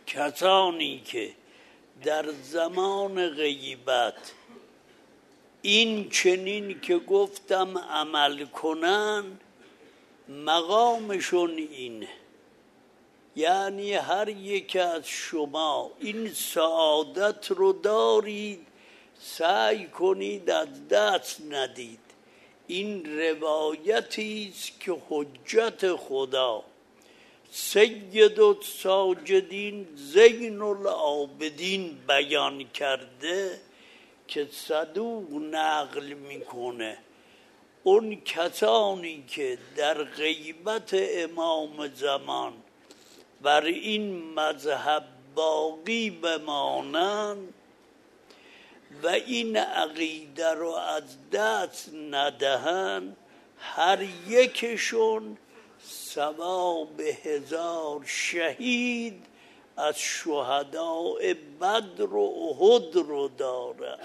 کسانی که در زمان غیبت این چنین که گفتم عمل کنن، مقامشون اینه. یعنی هر یک از شما این سعادت رو دارید، سعی کنید از دست ندید. این روایتی است که حجت خدا سید الساجدین زین العابدین بیان کرده که صدوق نقل میکنه. اون کسانی که در غیبت امام زمان بر این مذهب باقی بمانند و این عقیده رو از دست ندهند، هر یکشون ثواب 1000 شهید از شهداء بدر و احد رو داره.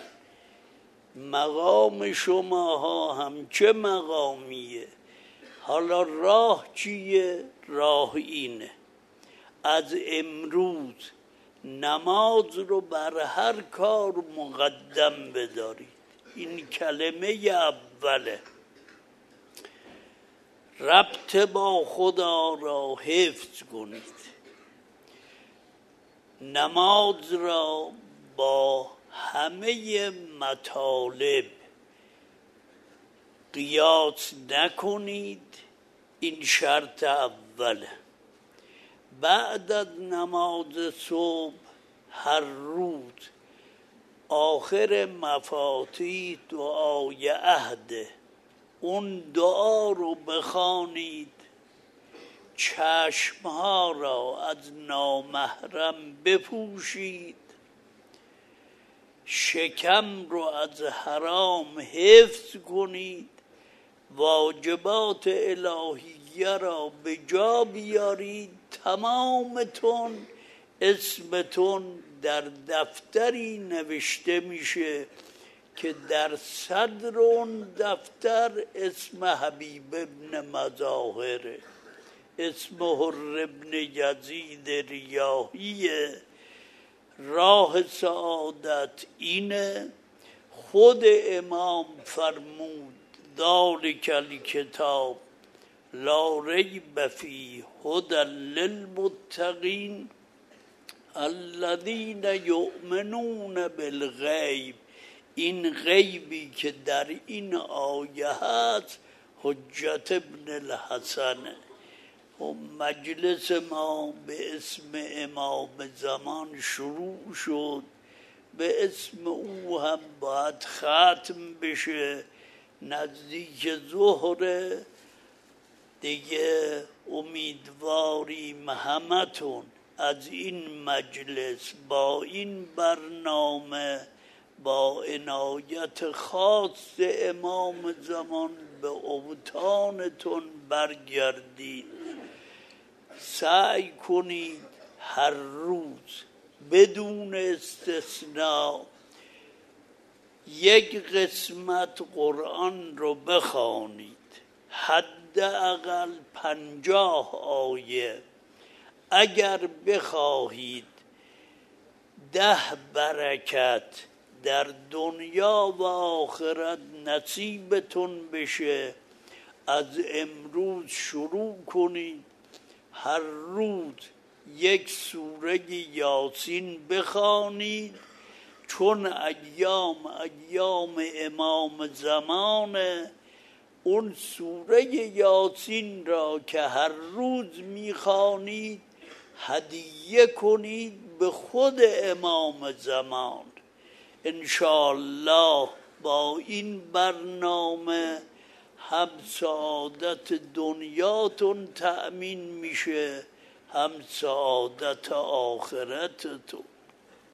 مقام شماها هم چه مقامیه؟ حالا راه چیه؟ راه اینه: از امروز نماز رو بر هر کار مقدم بدارید. این کلمه اوله. ربط با خدا را حفظ کنید. نماز را با همه مطالب قیاس نکنید. این شرط اوله. بعد از نماز صبح هر روز آخر مفاتیح دعای عهد، اون دعا رو بخوانید. چشمها را از نامحرم بپوشید. شکم رو از حرام حفظ کنید. واجبات الهیه را به جا بیارید. تمامتون اسمتون در دفتری نوشته میشه که در صدر اون دفتر اسم حبیب ابن مظاهره، اسم حر ابن یزید ریاحیه. راه سعادت اینه. خود امام فرمود: ذالک الکتاب لا ریب فیه هدی للمتقین الذین یؤمنون بالغیب. این غیبی که در این آیه هست حجت ابن الحسنه. و مجلس ما به اسم امام زمان شروع شد. به اسم او هم باید ختم بشه. نزدیک ظهر دیگه امیدواریم همتون از این مجلس با این برنامه با عنایت خاص امام زمان به اوطانتون برگردید. سعی کنید هر روز بدون استثناء یک قسمت قرآن رو بخوانید. حداقل 50 آیه. اگر بخواهید 10 برکت در دنیا و آخرت نصیبتون بشه، از امروز شروع کنید. هر روز یک سوره یاسین بخوانید، چون ایام امام زمانه. اون سوره یاسین را که هر روز میخوانید هدیه کنید به خود امام زمان. انشاءالله با این برنامه هم سعادت دنیاتون تأمین میشه، هم سعادت آخرتتون.